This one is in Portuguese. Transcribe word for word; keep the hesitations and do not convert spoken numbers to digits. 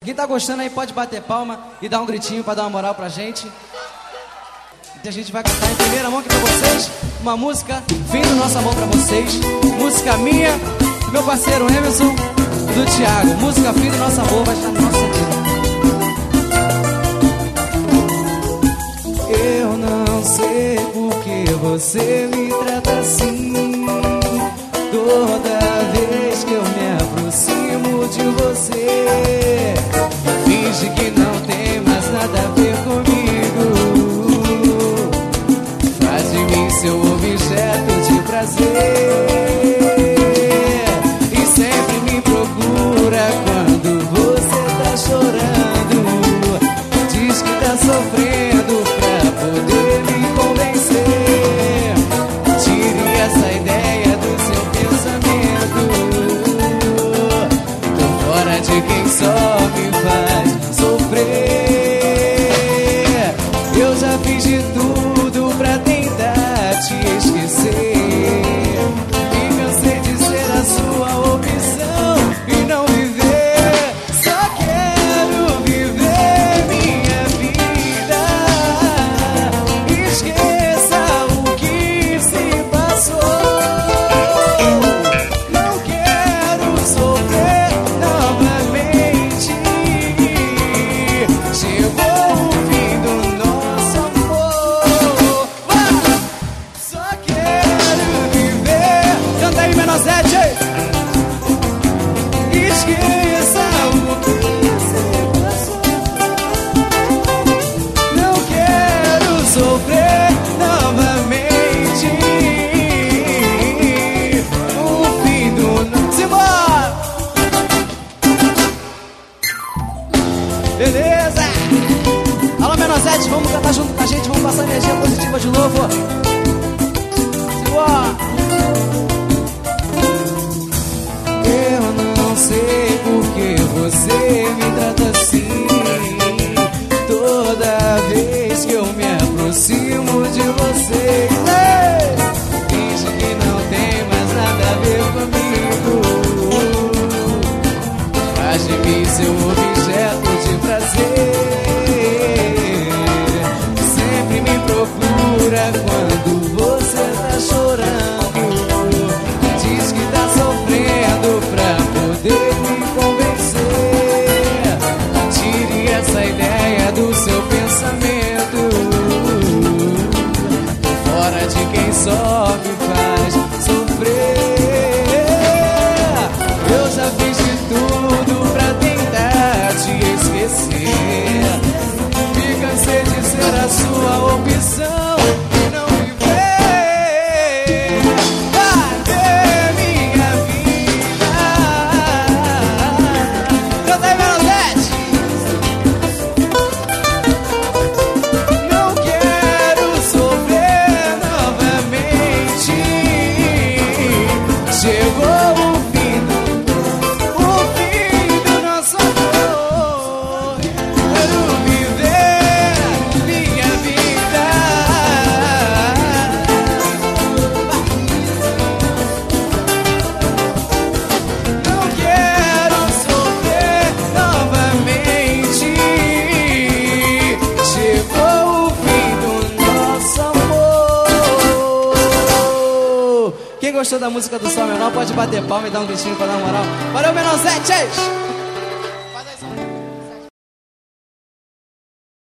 Quem tá gostando aí pode bater palma e dar um gritinho pra dar uma moral pra gente. E a gente vai cantar em primeira mão aqui pra vocês uma música, Fim do Nosso Amor pra vocês. Música minha, do meu parceiro Emerson e do Thiago. Música Fim do Nosso Amor vai estar no nosso sentido. Eu não sei por que você me trata assim. Toda vez que eu me aproximo de você, finge que não tem mais nada a ver comigo. Faz de mim seu objeto de prazer e sempre me procura quando você tá chorando. Diz que tá sofrendo pra poder me convencer. Tire essa ideia do seu pensamento. Tô fora de quem só me faz sofrer. Eu já fiz de tudo pra tentar te esquecer. Me cansei de ser a sua opção e não viver. Só quero viver minha vida. Esqueça o que se passou. Não quero sofrer novamente. Chegou o fim do nosso amor. Vai! Só quero viver. Canta aí, menor sete. Esqueça o que se passou. Não quero sofrer novamente. O fim do nosso. Simbora! Beleza! Alô, menor sete, vamos cantar junto com a gente, vamos passar energia positiva de novo. Simbora! Eu não sei por que você me trata assim. Toda vez que eu me aproximo de você, ei! Finge que não tem mais nada a ver comigo. Faz de mim seu objeto de prazer. Sempre me procura quando você tá chorando. Diz que tá sofrendo pra poder me convencer. Tire essa ideia do seu pensamento. Tô fora de quem só me faz sofrer. Eu já fiz de tudo pra tentar te esquecer. Me cansei de ser a sua opção e não viver. Fazer minha vida. Canta aí, Melodete. Não quero sofrer novamente. Chegou o fim do, o fim do nosso amor. Quero viver minha vida. Não quero sofrer novamente. Chegou o fim do nosso amor. Quem gostou da música do Sol Menor pode bater palma e dar um gritinho pra dar uma moral. Valeu, Menor sete!